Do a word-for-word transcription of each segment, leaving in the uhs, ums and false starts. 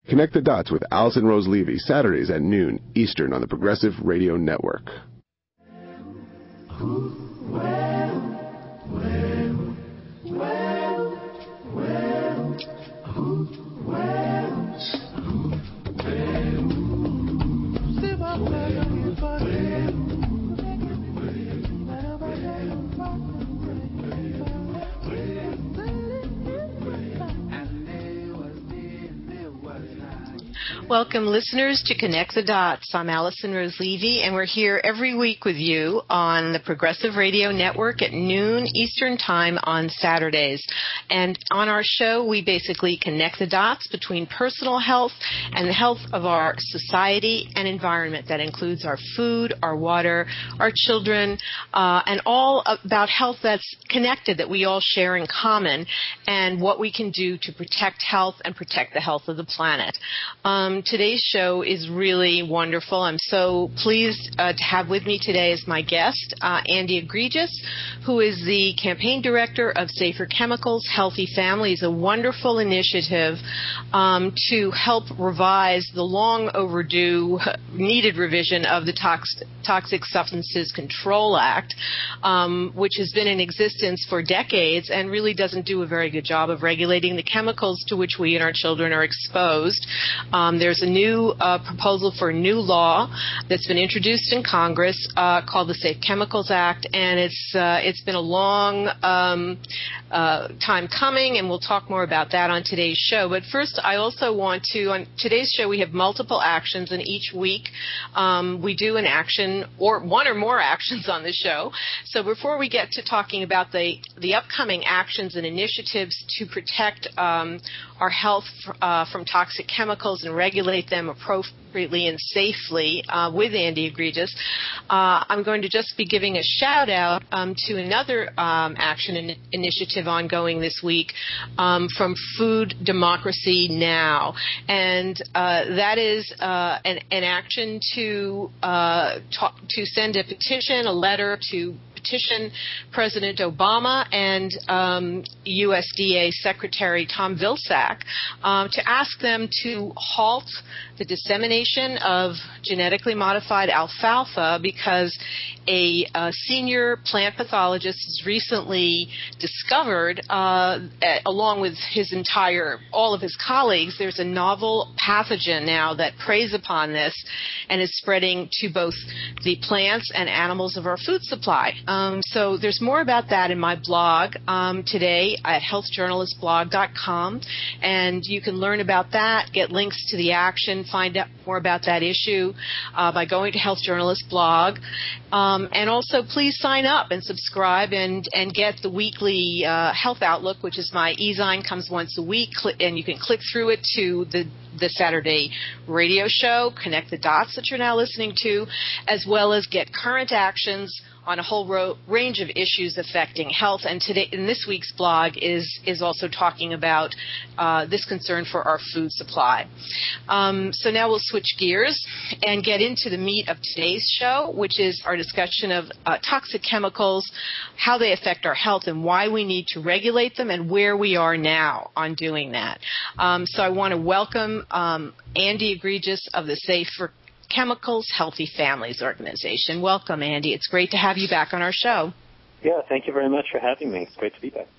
Connect the Dots with Allison Rose Levy, Saturdays at noon Eastern on the Progressive Radio Network. Welcome, listeners, to Connect the Dots. I'm Allison Rose Levy, and we're here every week with you on the Progressive Radio Network at noon Eastern Time on Saturdays. And on our show, we basically connect the dots between personal health and the health of our society and environment. That includes our food, our water, our children, uh, and all about health that's connected, that we all share in common, and what we can do to protect health and protect the health of the planet. Um, today's show is really wonderful. I'm so pleased uh, to have with me today as my guest, uh, Andy Egregius, who is the campaign director of Safer Chemicals, Healthy Families, a wonderful initiative um, to help revise the long overdue needed revision of the Tox- Toxic Substances Control Act, um, which has been in existence for decades and really doesn't do a very good job of regulating the chemicals to which we and our children are exposed. Um, there's a new uh, proposal for a new law that's been introduced in Congress uh, called the Safe Chemicals Act, and it's uh, it's been a long um, uh, time coming, and we'll talk more about that on today's show. But first, I also want to, on today's show, we have multiple actions, and each week um, we do an action or one or more actions on the show. So before we get to talking about the, the upcoming actions and initiatives to protect um, our health uh, from toxic chemicals and regulate them appropriately and safely uh, with Andy Egregius, uh, I'm going to just be giving a shout out um, to another um, action in- initiative ongoing this week um, from Food Democracy Now, and uh, that is uh, an, an action to uh, talk, to send a petition, a letter to petition President Obama and um, U S D A Secretary Tom Vilsack um, to ask them to halt the dissemination of genetically modified alfalfa, because a, a senior plant pathologist has recently discovered, uh, along with his entire, all of his colleagues, there's a novel pathogen now that preys upon this and is spreading to both the plants and animals of our food supply. Um, so there's more about that in my blog um, today at health journalist blog dot com, and you can learn about that, get links to the action, find out more about that issue uh, by going to Health Journalist blog. Um, and also, please sign up and subscribe and, and get the weekly uh, Health Outlook, which is my e-zine, comes once a week, and you can click through it to the, the Saturday radio show, Connect the Dots that you're now listening to, as well as get current actions on a whole ro- range of issues affecting health. And today, in this week's blog, is is also talking about uh, this concern for our food supply. Um, so now we'll switch gears and get into the meat of today's show, which is our discussion of uh, toxic chemicals, how they affect our health, and why we need to regulate them, and where we are now on doing that. Um, so I want to welcome um, Andy Egregius of the Safer Chemicals, Healthy Families organization. Welcome, Andy. It's great to have you back on our show. Yeah, thank you very much for having me. It's great to be back.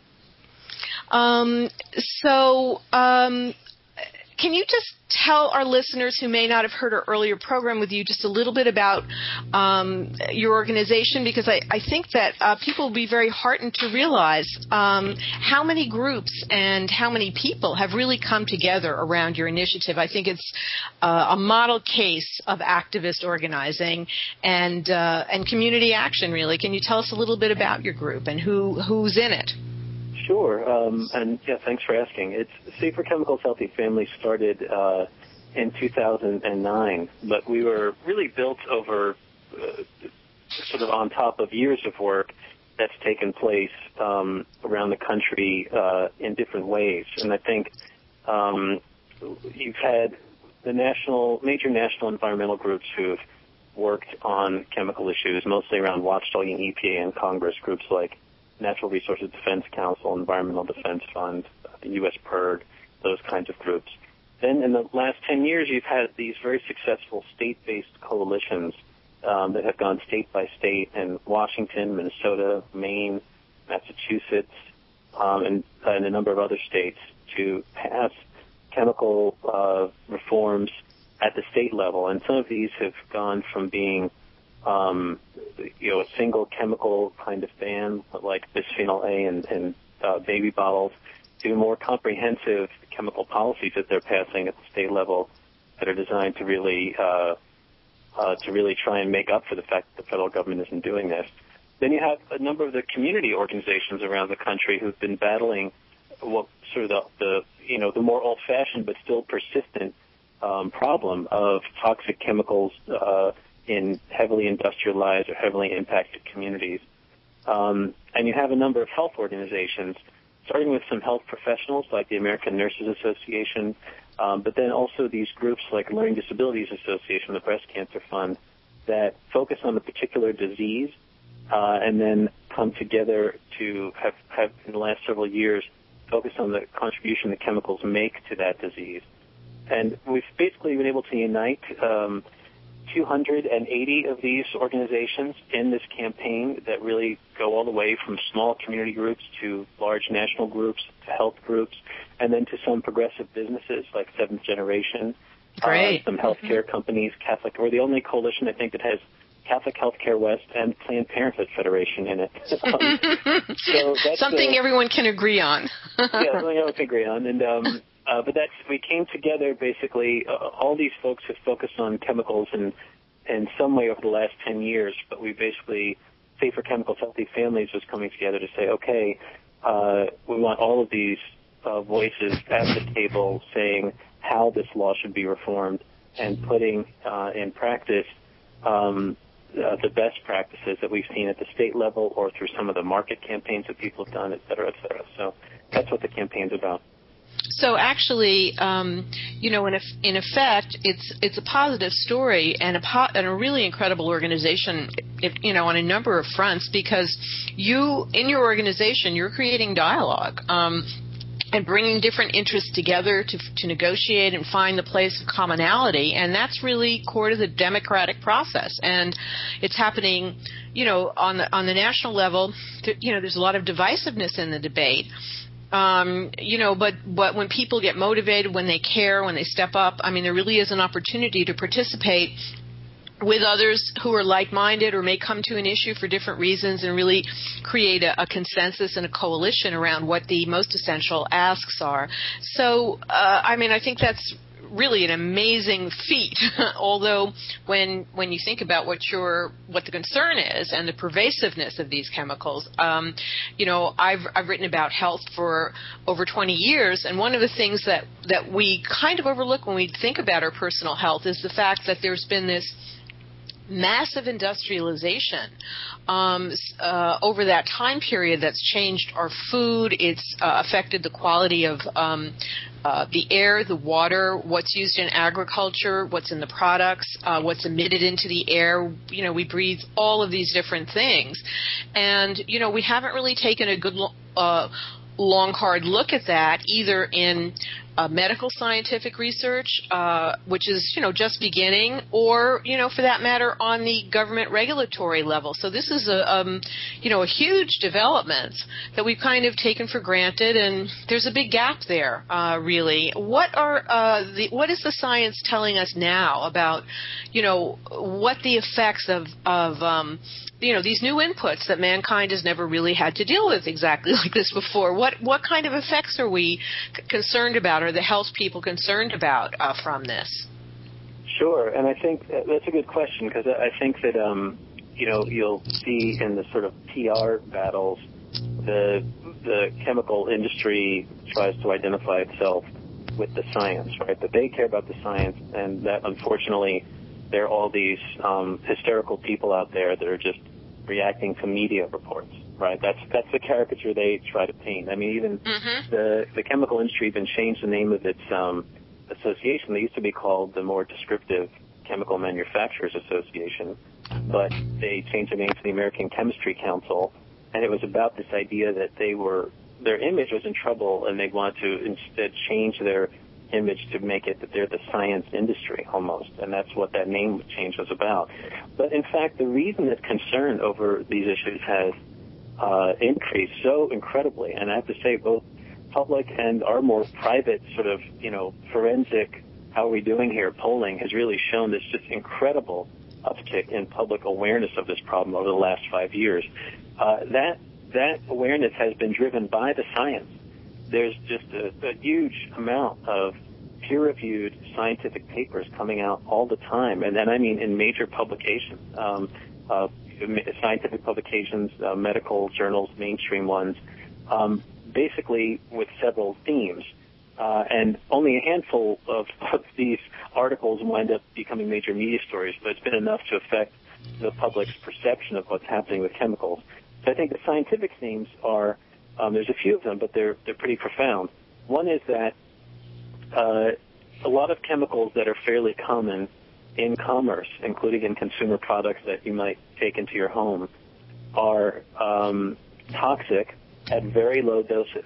Um, so, um, can you just tell our listeners who may not have heard our earlier program with you just a little bit about um, your organization? Because I, I think that uh, people will be very heartened to realize um, how many groups and how many people have really come together around your initiative. I think it's uh, a model case of activist organizing and uh, and community action, really. Can you tell us a little bit about your group and who who's in it? Sure, um, and yeah, thanks for asking. It's Safer Chemicals, Healthy Families started uh, in two thousand nine, but we were really built over uh, sort of on top of years of work that's taken place um, around the country uh, in different ways. And I think um, you've had the national, major national environmental groups who've worked on chemical issues, mostly around watchdogging E P A and Congress, groups like Natural Resources Defense Council, Environmental Defense Fund, the U S P I R G, those kinds of groups. then in the last ten years, you've had these very successful state-based coalitions um, that have gone state by state in Washington, Minnesota, Maine, Massachusetts, um, and, and a number of other states to pass chemical uh, reforms at the state level. And some of these have gone from being, um, you know, a single chemical kind of ban, like bisphenol A and, and uh, baby bottles, to more comprehensive chemical policies that they're passing at the state level that are designed to really uh, uh, to really try and make up for the fact that the federal government isn't doing this. Then you have a number of the community organizations around the country who've been battling what sort of the, the you know the more old-fashioned but still persistent um, problem of toxic chemicals uh, in heavily industrialized or heavily impacted communities. Um, and you have a number of health organizations, starting with some health professionals like the American Nurses Association, um, but then also these groups like Learning Disabilities Association, the Breast Cancer Fund, that focus on a particular disease uh, and then come together to have, have, in the last several years, focus on the contribution that chemicals make to that disease. And we've basically been able to unite um, two hundred eighty of these organizations in this campaign that really go all the way from small community groups to large national groups to health groups, and then to some progressive businesses like Seventh Generation, Great. Uh, some healthcare mm-hmm. companies, Catholic. We're the only coalition, I think, that has Catholic Healthcare West and Planned Parenthood Federation in it. um, so that's something uh, everyone can agree on. yeah, something everyone can agree on. And um, uh, but that's we came together basically. Uh, all these folks have focused on chemicals in in some way over the last ten years. But we basically, Safer Chemicals, Healthy Families was coming together to say, okay, uh, we want all of these uh, voices at the table saying how this law should be reformed and putting uh, in practice. Um, Uh, the best practices that we've seen at the state level or through some of the market campaigns that people have done, et cetera, et cetera. So that's what the campaign's about. So actually, um, you know, in, a, in effect, it's it's a positive story and a, po- and a really incredible organization, if, you know, on a number of fronts, because you, in your organization, you're creating dialogue. Um, and bringing different interests together to to negotiate and find the place of commonality. And that's really core to the democratic process. And it's happening, you know, on the on the national level. Th- you know, there's a lot of divisiveness in the debate. Um, you know, but, but when people get motivated, when they care, when they step up, I mean, there really is an opportunity to participate with others who are like-minded or may come to an issue for different reasons and really create a, a consensus and a coalition around what the most essential asks are. So, uh, I mean, I think that's really an amazing feat, although when when you think about what your what the concern is and the pervasiveness of these chemicals, um, you know, I've I've written about health for over twenty years, and one of the things that, that we kind of overlook when we think about our personal health is the fact that there's been this massive industrialization um, uh, over that time period that's changed our food. It's uh, affected the quality of um, uh, the air, the water, what's used in agriculture, what's in the products, uh, what's emitted into the air. You know, we breathe all of these different things. And, you know, we haven't really taken a good uh, long, hard look at that, either in Uh, medical scientific research, uh, which is, you know, just beginning, or, you know, for that matter, on the government regulatory level. So this is a, um, you know, a huge development that we've kind of taken for granted, and there's a big gap there, uh, really. What are uh, the what is the science telling us now about, you know, what the effects of of um, you know, these new inputs that mankind has never really had to deal with exactly like this before? What what kind of effects are we c- concerned about, or the health people concerned about uh, from this? Sure, and I think that's a good question, because I think that, um, you know, you'll see in the sort of P R battles, the the chemical industry tries to identify itself with the science, right? That they care about the science, and that unfortunately there are all these um, hysterical people out there that are just reacting to media reports, right? That's that's the caricature they try to paint. I mean, even mm-hmm. the the chemical industry even changed the name of its um, association. They used to be called the more descriptive Chemical Manufacturers Association, but they changed the name to the American Chemistry Council, and it was about this idea that they were their image was in trouble, and they wanted to instead change their image to make it that they're the science industry almost, and that's what that name change was about. But in fact, the reason that concern over these issues has uh, increased so incredibly, and I have to say both public and our more private sort of, you know, forensic, how are we doing here, polling has really shown this just incredible uptick in public awareness of this problem over the last five years. Uh, that that awareness has been driven by the science. There's just a, a huge amount of peer-reviewed scientific papers coming out all the time, and then I mean in major publications, um, uh, scientific publications, uh, medical journals, mainstream ones, um, basically with several themes. Uh, and only a handful of, of these articles wind up becoming major media stories, but it's been enough to affect the public's perception of what's happening with chemicals. So I think the scientific themes are, um, there's a few of them, but they're they're pretty profound. One is that uh, a lot of chemicals that are fairly common in commerce, including in consumer products that you might take into your home, are um, toxic at very low doses.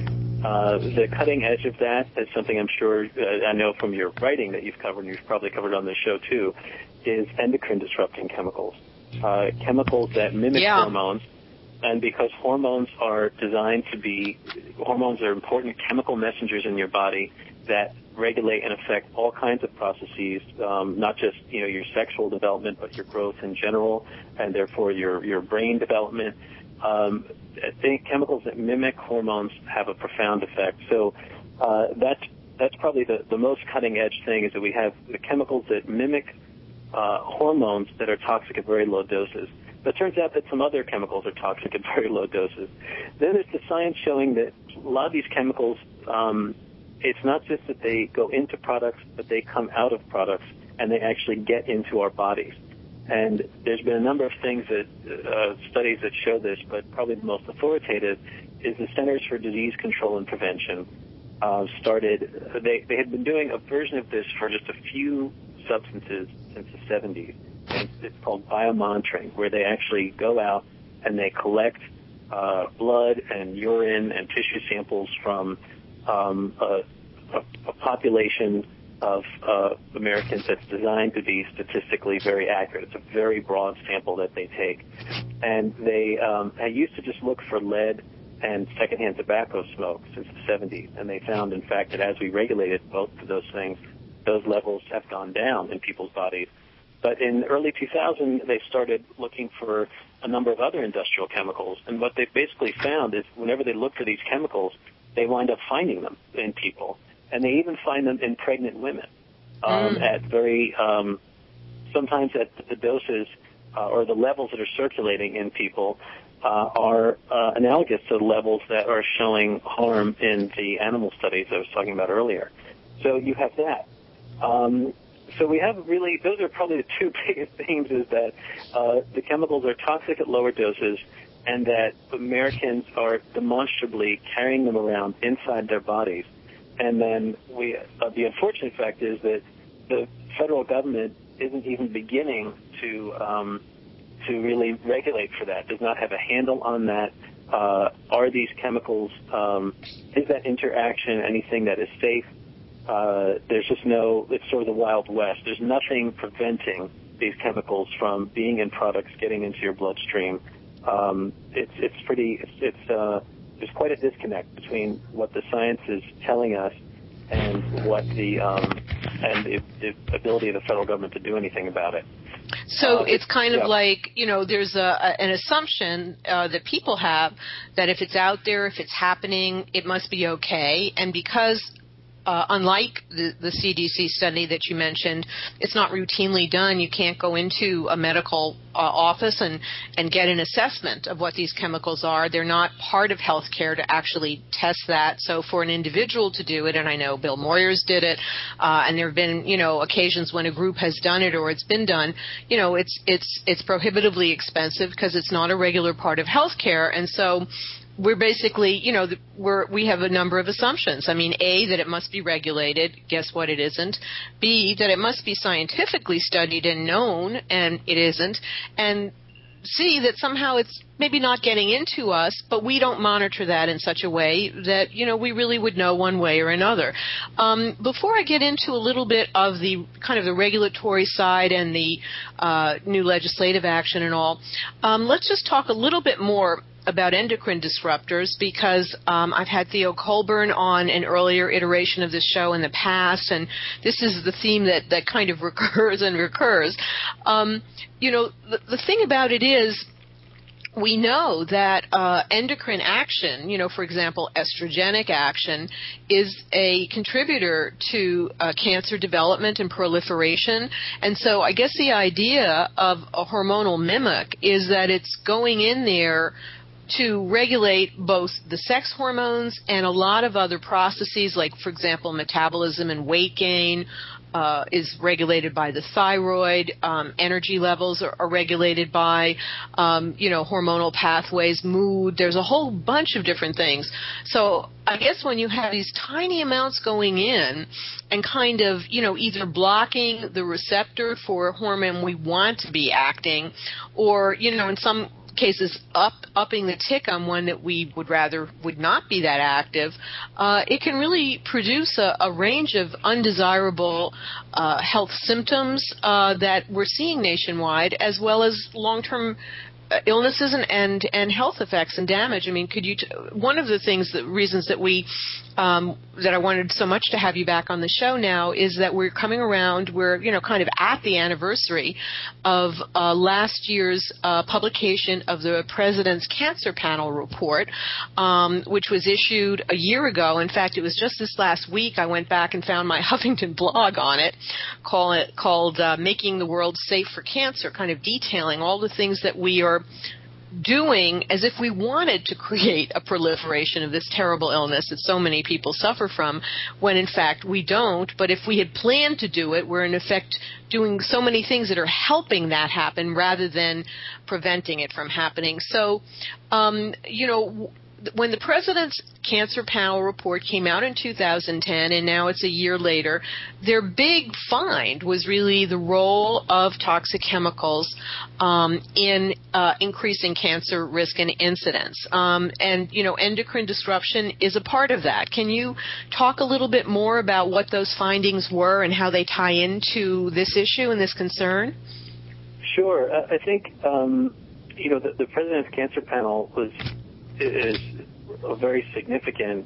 Uh, the cutting edge of that is something I'm sure, uh, I know from your writing that you've covered, and you've probably covered on this show too, is endocrine disrupting chemicals. Uh, chemicals that mimic yeah. hormones, and because hormones are designed to be, hormones are important chemical messengers in your body that regulate and affect all kinds of processes, um, not just, you know, your sexual development, but your growth in general, and therefore your, your brain development. Um, I think chemicals that mimic hormones have a profound effect. So uh, that's that's probably the, the most cutting edge thing, is that we have the chemicals that mimic uh, hormones that are toxic at very low doses. But it turns out that some other chemicals are toxic at very low doses. Then there's the science showing that a lot of these chemicals, um, it's not just that they go into products, but they come out of products and they actually get into our bodies. And there's been a number of things that, uh, studies that show this, but probably the most authoritative is the Centers for Disease Control and Prevention uh, started, they, they had been doing a version of this for just a few substances since the seventies. And it's called biomonitoring, where they actually go out and they collect uh, blood and urine and tissue samples from um, a, a, a population of uh, Americans that's designed to be statistically very accurate. It's a very broad sample that they take. And they um, I used to just look for lead and secondhand tobacco smoke since the seventies, and they found, in fact, that as we regulated both of those things, those levels have gone down in people's bodies. But in early two thousand, they started looking for a number of other industrial chemicals, and what they basically found is whenever they look for these chemicals, they wind up finding them in people. And they even find them in pregnant women um, mm. at very, um, sometimes at the doses uh, or the levels that are circulating in people uh, are uh, analogous to the levels that are showing harm in the animal studies I was talking about earlier. So you have that. Um, so we have really, those are probably the two biggest things, is that uh, the chemicals are toxic at lower doses, and that Americans are demonstrably carrying them around inside their bodies. And then we, uh, the unfortunate fact is that the federal government isn't even beginning to um, to really regulate for that. Does not have a handle on that. Uh, are these chemicals? Um, is that interaction anything that is safe? Uh, there's just no. It's sort of the Wild West. There's nothing preventing these chemicals from being in products, getting into your bloodstream. Um, it's it's pretty. It's, it's uh, There's quite a disconnect between what the science is telling us and what the um, and the, the ability of the federal government to do anything about it. So uh, it's kind yeah. of like, you know, there's a, a, an assumption uh, that people have that if it's out there, if it's happening, it must be okay. And because Uh, unlike the, the C D C study that you mentioned, it's not routinely done. You can't go into a medical uh, office and, and get an assessment of what these chemicals are. They're not part of healthcare to actually test that. So for an individual to do it, and I know Bill Moyers did it, uh, and there have been, you know, occasions when a group has done it or it's been done, you know, it's it's it's prohibitively expensive because it's not a regular part of healthcare. And so we're basically, you know, we're, we have a number of assumptions. I mean, A, that it must be regulated. Guess what? It isn't. B, that it must be scientifically studied and known, and it isn't. And see that somehow it's maybe not getting into us, but we don't monitor that in such a way that, you know, we really would know one way or another. Um, before I get into a little bit of the kind of the regulatory side and the uh, new legislative action and all, um, let's just talk a little bit more about endocrine disruptors, because um, I've had Theo Colburn on an earlier iteration of this show in the past, and this is the theme that, that kind of recurs and recurs. Um, you know, the, the thing about it is, we know that uh, endocrine action, you know, for example, estrogenic action, is a contributor to uh, cancer development and proliferation. And so I guess the idea of a hormonal mimic is that it's going in there to regulate both the sex hormones and a lot of other processes, like, for example, metabolism and weight gain uh, is regulated by the thyroid. Um, energy levels are, are regulated by, um, you know, hormonal pathways, mood. There's a whole bunch of different things. So I guess when you have these tiny amounts going in and kind of, you know, either blocking the receptor for a hormone we want to be acting, or, you know, in some cases up upping the tick on one that we would rather would not be that active, uh, it can really produce a, a range of undesirable uh, health symptoms uh, that we're seeing nationwide, as well as long-term uh, illnesses and, and and health effects and damage. I mean, could you? T- one of the things, the reasons that we um, that I wanted so much to have you back on the show now is that we're coming around. We're you know kind of at the anniversary of uh, last year's uh, publication of the President's Cancer Panel report, um, which was issued a year ago. In fact, it was just this last week I went back and found my Huffington blog on it, call it called uh, "Making the World Safe for Cancer," kind of detailing all the things that we are doing as if we wanted to create a proliferation of this terrible illness that so many people suffer from, when in fact we don't. But if we had planned to do it, we're in effect doing so many things that are helping that happen rather than preventing it from happening. So, um, you know, when the President's Cancer Panel report came out in two thousand ten, and now it's a year later, their big find was really the role of toxic chemicals um, in uh, increasing cancer risk and incidence. Um, and, you know, endocrine disruption is a part of that. Can you talk a little bit more about what those findings were and how they tie into this issue and this concern? Sure. Uh, I think, um, you know, the, the President's Cancer Panel was is a very significant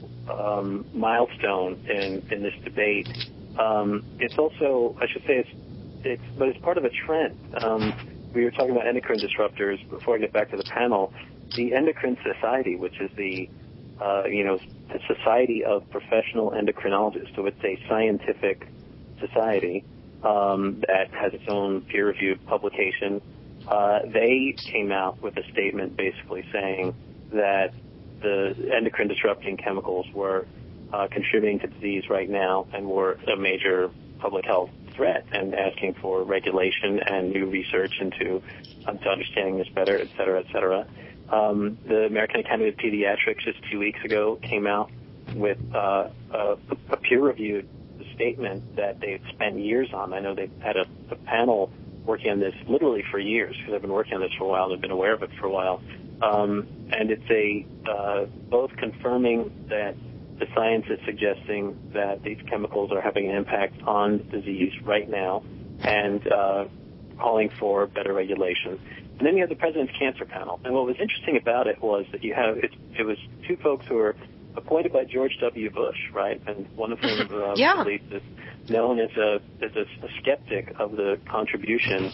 um, milestone in, in this debate. Um, it's also, I should say, it's, it's, but it's part of a trend. Um, we were talking about endocrine disruptors before I get back to the panel. The Endocrine Society, which is the, uh, you know, the Society of Professional Endocrinologists, so it's a scientific society um, that has its own peer-reviewed publication. Uh, they came out with a statement basically saying that the endocrine disrupting chemicals were uh, contributing to disease right now and were a major public health threat, and asking for regulation and new research into, into understanding this better, et cetera, et cetera. Um, the American Academy of Pediatrics just two weeks ago came out with uh, a, a peer-reviewed statement that they've spent years on. I know they've had a, a panel working on this literally for years, because they've been working on this for a while. They've been aware of it for a while. Um, and it's a uh, both confirming that the science is suggesting that these chemicals are having an impact on disease right now, and uh, calling for better regulation. And then you have the President's Cancer Panel. And what was interesting about it was that you have, it, it was two folks who were appointed by George W. Bush, right? And one of whom, uh, yeah. at least, is known as a, as a, a skeptic of the contribution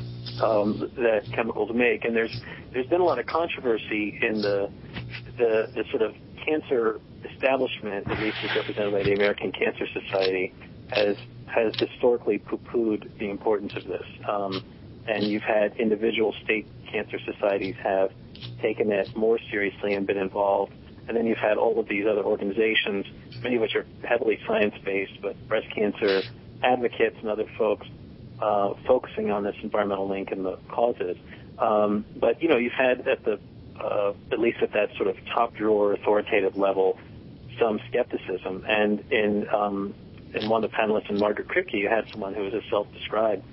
um, that chemicals make. And there's there's been a lot of controversy in the the, the sort of cancer establishment, at least as represented by the American Cancer Society, has has historically poo-pooed the importance of this. Um, and you've had individual state cancer societies have taken it more seriously and been involved. And then you've had all of these other organizations, many of which are heavily science-based, but breast cancer advocates and other folks uh, focusing on this environmental link and the causes. Um, but, you know, you've had at the, uh, at least at that sort of top drawer authoritative level, some skepticism. And in, um, in one of the panelists, in Margaret Kripke, you had someone who was a self-described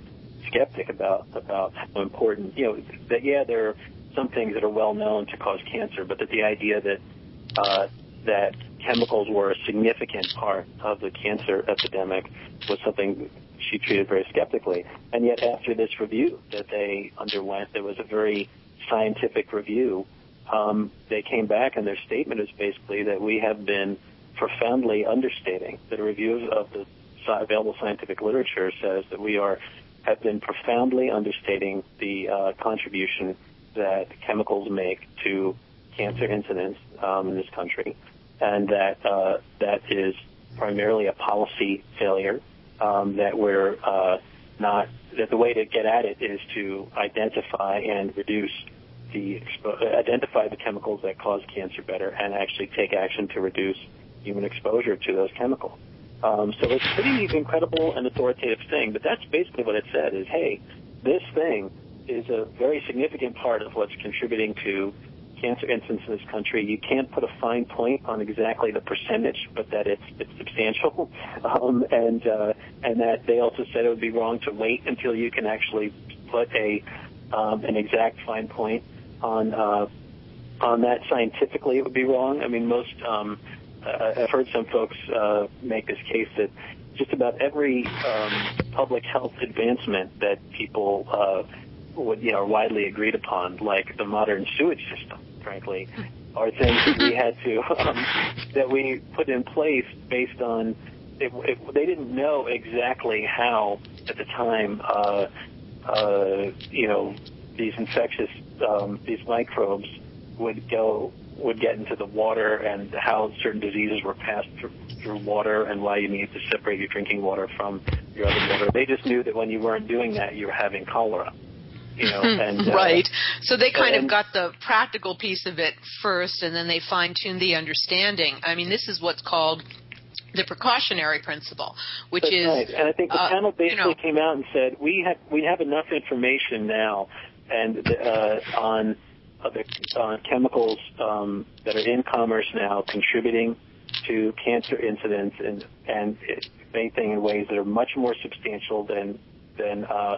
skeptic about about how important, you know, that, yeah, there are some things that are well known to cause cancer, but that the idea that uh, that chemicals were a significant part of the cancer epidemic was something she treated very skeptically. And yet after this review that they underwent, there was a very scientific review, um, they came back and their statement is basically that we have been profoundly understating. The review of the available scientific literature says that we are have been profoundly understating the uh, contribution that chemicals make to cancer incidence um, in this country, and that uh, that is primarily a policy failure. Um, that we're uh, not that the way to get at it is to identify and reduce the expo- identify the chemicals that cause cancer better, and actually take action to reduce human exposure to those chemicals. Um, so it's a pretty incredible and authoritative thing, but that's basically what it said is, hey, this thing is a very significant part of what's contributing to cancer incidence in this country. You can't put a fine point on exactly the percentage, but that it's, it's substantial. Um, and, uh, and that they also said it would be wrong to wait until you can actually put a, um, an exact fine point on, uh, on that scientifically. It would be wrong. I mean, most, um, Uh, I've heard some folks uh, make this case that just about every um, public health advancement that people uh, would, you know, widely agreed upon, like the modern sewage system, frankly, are things that we had to um, that we put in place based on. It, it, they didn't know exactly how at the time, uh, uh, you know, these infectious um, these microbes would go. would get into the water and how certain diseases were passed through, through water and why you need to separate your drinking water from your other water. They just knew that when you weren't doing that, you were having cholera. You know, and, uh, right. So they kind and, of got the practical piece of it first, and then they fine-tuned the understanding. I mean, this is what's called the precautionary principle, which that's is right. And I think the uh, panel basically you know, came out and said we have we have enough information now, and uh, on. Other uh, chemicals um, that are in commerce now contributing to cancer incidence and and anything in ways that are much more substantial than than uh,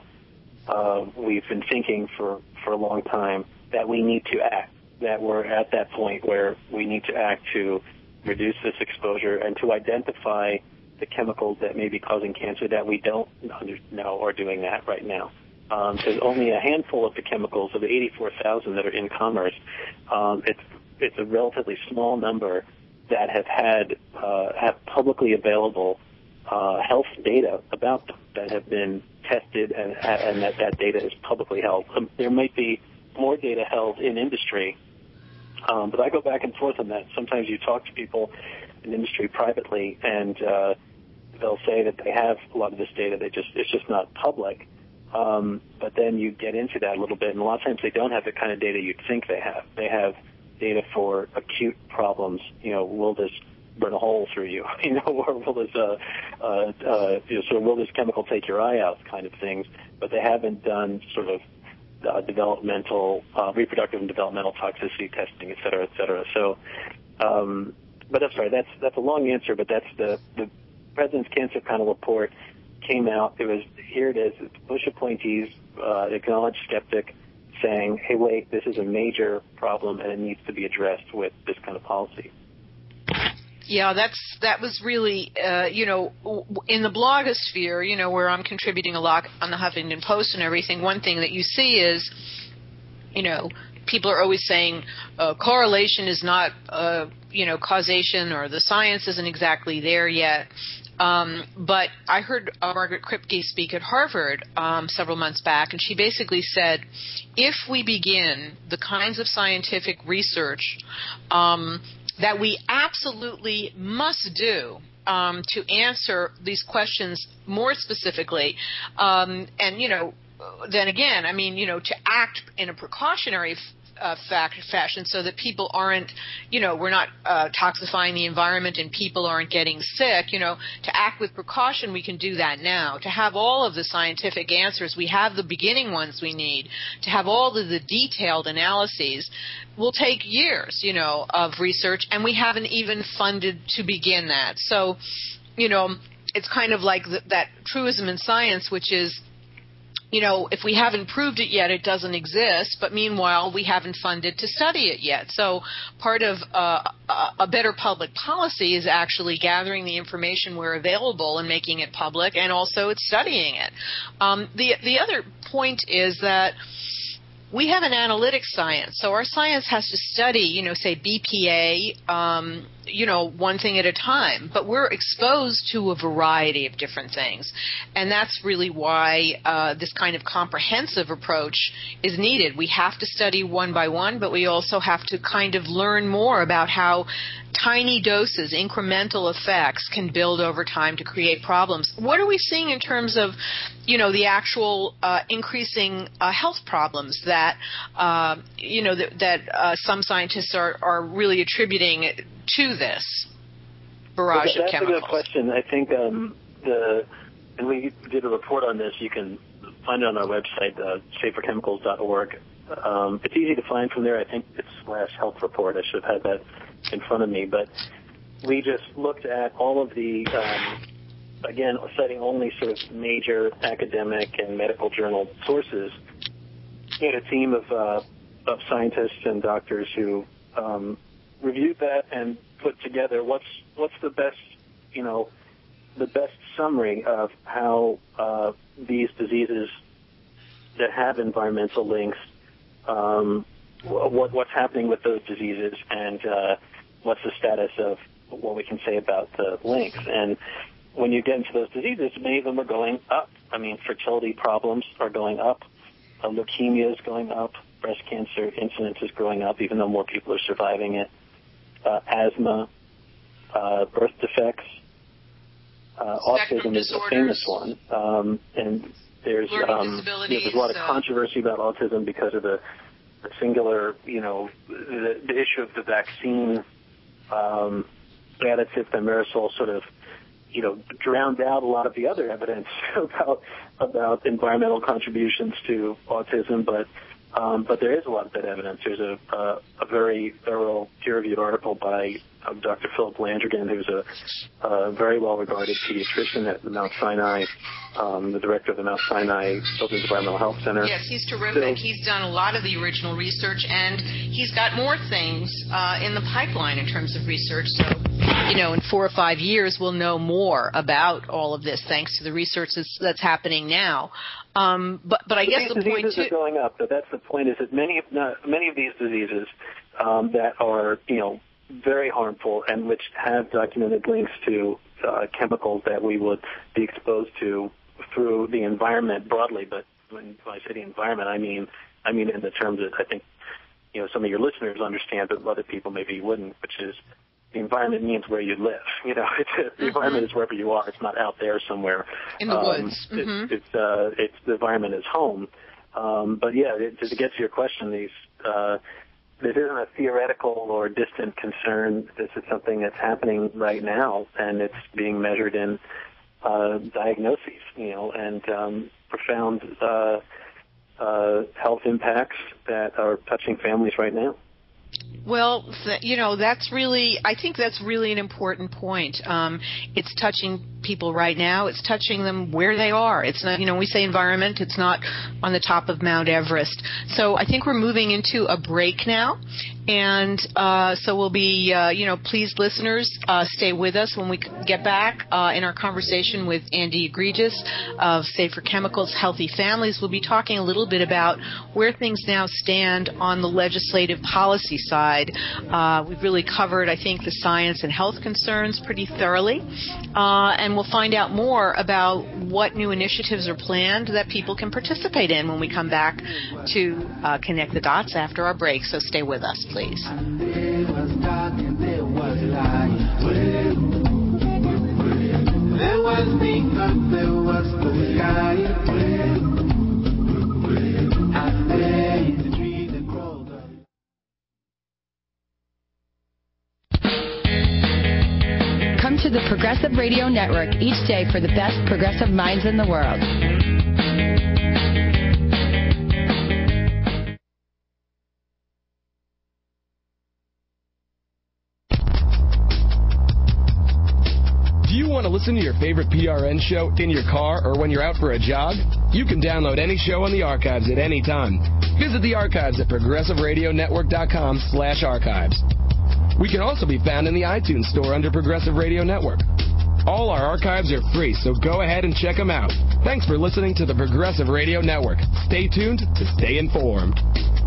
uh, we've been thinking for, for a long time, that we need to act, that we're at that point where we need to act to reduce this exposure and to identify the chemicals that may be causing cancer that we don't know are doing that right now. Um, there's only a handful of the chemicals of the eighty-four thousand that are in commerce. Um, it's it's a relatively small number that have had uh, have publicly available uh, health data about them that have been tested and, and that that data is publicly held. Um, there might be more data held in industry, um, but I go back and forth on that. Sometimes you talk to people in industry privately, and uh, they'll say that they have a lot of this data. They just it's just not public. Um, but then you get into that a little bit, and a lot of times they don't have the kind of data you'd think they have. They have data for acute problems. You know, will this burn a hole through you? You know, or will this, uh, uh, uh, you know, sort of will this chemical take your eye out kind of things. But they haven't done sort of uh, developmental, uh, reproductive and developmental toxicity testing, et cetera, et cetera. So, um, but I'm sorry, that's that's a long answer, but that's the the President's Cancer Panel report. Came out. It was here. It is. It's Bush appointees, uh, acknowledged skeptic, saying, "Hey, wait, this is a major problem, and it needs to be addressed with this kind of policy." Yeah, that's that was really, uh, you know, in the blogosphere, you know, where I'm contributing a lot on the Huffington Post and everything. One thing that you see is, you know, people are always saying uh, correlation is not, uh, you know, causation, or the science isn't exactly there yet. Um, but I heard uh, Margaret Kripke speak at Harvard um, several months back, and she basically said, if we begin the kinds of scientific research um, that we absolutely must do um, to answer these questions more specifically, um, and, you know, then again, I mean, you know, to act in a precautionary f- Uh, fact, fashion so that people aren't, you know, we're not uh, toxifying the environment and people aren't getting sick, you know, to act with precaution, we can do that now. To have all of the scientific answers, we have the beginning ones we need. To have all of the detailed analyses will take years, you know, of research, and we haven't even funded to begin that. So, you know, it's kind of like th- that truism in science, which is, you know, if we haven't proved it yet, it doesn't exist. But meanwhile, we haven't funded to study it yet. So part of uh, a better public policy is actually gathering the information where available and making it public, and also it's studying it. Um, the the other point is that we have an analytics science, so our science has to study, you know, say B P A, um, you know, one thing at a time. But we're exposed to a variety of different things, and that's really why uh, this kind of comprehensive approach is needed. We have to study one by one, but we also have to kind of learn more about how tiny doses, incremental effects can build over time to create problems. What are we seeing in terms of, you know, the actual uh, increasing uh, health problems that, uh, you know, th- that uh, some scientists are, are really attributing to this barrage well, of chemicals? That's a good question. I think um, the, and we did a report on this. You can find it on our website, uh, safer chemicals dot org. Um, it's easy to find from there. I think it's slash health report. I should have had that in front of me. But we just looked at all of the, um, again, citing only sort of major academic and medical journal sources. We had a team of, uh, of scientists and doctors who um, reviewed that and put together what's what's the best, you know, the best summary of how uh, these diseases that have environmental links, um, what what's happening with those diseases, and uh, what's the status of what we can say about the links. And when you get into those diseases, many of them are going up. I mean, fertility problems are going up, uh, leukemia is going up, breast cancer incidence is growing up, even though more people are surviving it. Uh, asthma, uh, birth defects, uh, autism is a famous one, um, and there's um, you know, there's a lot of controversy about autism because of the, the singular, you know, the, the issue of the vaccine um, additive thimerosal sort of, you know, drowned out a lot of the other evidence about about environmental contributions to autism, but um, but there is a lot of that evidence. There's a a, a very thorough peer-reviewed article by um, Doctor Philip Landrigan, who's a, a very well-regarded pediatrician at the Mount Sinai, um, the director of the Mount Sinai Children's Environmental Health Center. Yes, he's terrific. So, he's done a lot of the original research, and he's got more things uh, in the pipeline in terms of research. So, you know, in four or five years, we'll know more about all of this thanks to the research that's, that's happening now. Um, but, but I but guess the the point diseases too, are going up. But that's the point: is that many of not, many of these diseases um, that are, you know, very harmful and which have documented links to uh, chemicals that we would be exposed to through the environment broadly. But when, when I say the environment, I mean I mean in the terms that I think, you know, some of your listeners understand, but other people maybe wouldn't, which is the environment means where you live. You know, it's, the mm-hmm. environment is wherever you are. It's not out there somewhere in the um, woods. Mm-hmm. It, it's uh, it's the environment is home. Um, but yeah, it, to get to your question, these uh, this isn't a theoretical or distant concern. This is something that's happening right now, and it's being measured in uh, diagnoses, you know, and um, profound uh, uh, health impacts that are touching families right now. Well, th- you know, that's really, I think that's really an important point. Um, it's touching people right now. It's touching them where they are. It's not, you know, we say environment, it's not on the top of Mount Everest. So I think we're moving into a break now. And uh, so we'll be, uh, you know, please, listeners, uh, stay with us when we get back uh, in our conversation with Andy Egregious of Safer Chemicals, Healthy Families. We'll be talking a little bit about where things now stand on the legislative policy side. Uh, we've really covered, I think, the science and health concerns pretty thoroughly. Uh, and we'll find out more about what new initiatives are planned that people can participate in when we come back to uh, connect the dots after our break. So stay with us, please. And there was dark and there was light. There was the earth, there was the sky. And there is the tree that crawled up. Come to the Progressive Radio Network each day for the best progressive minds in the world. Want to listen to your favorite P R N show in your car or when you're out for a jog? You can download any show on the archives at any time. Visit the archives at progressive radio network dot com slash archives. We can also be found in the iTunes store under Progressive Radio Network. All our archives are free, so go ahead and check them out. Thanks for listening to the Progressive Radio Network. Stay tuned to stay informed.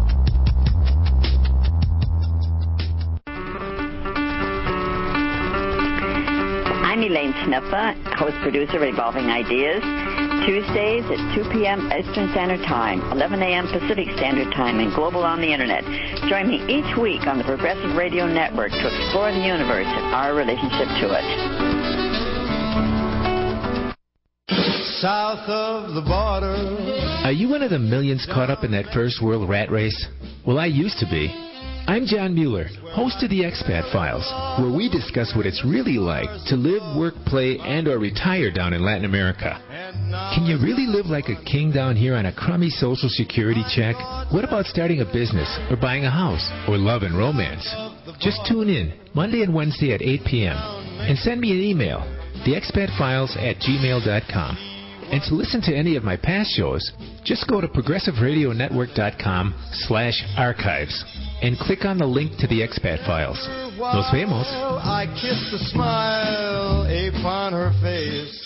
I'm Elaine Sniffa, host producer of Evolving Ideas. Tuesdays at two p.m. Eastern Standard Time, eleven a.m. Pacific Standard Time, and global on the Internet. Join me each week on the Progressive Radio Network to explore the universe and our relationship to it. South of the border. Are you one of the millions caught up in that first world rat race? Well, I used to be. I'm John Mueller, host of the Expat Files, where we discuss what it's really like to live, work, play, and or retire down in Latin America. Can you really live like a king down here on a crummy Social Security check? What about starting a business or buying a house or love and romance? Just tune in Monday and Wednesday at eight p.m. and send me an email, the expat files at gmail dot com. And to listen to any of my past shows, just go to progressive radio network dot com slash archives and click on the link to the Expat Files. Nos vemos. I kissed a smile upon her face.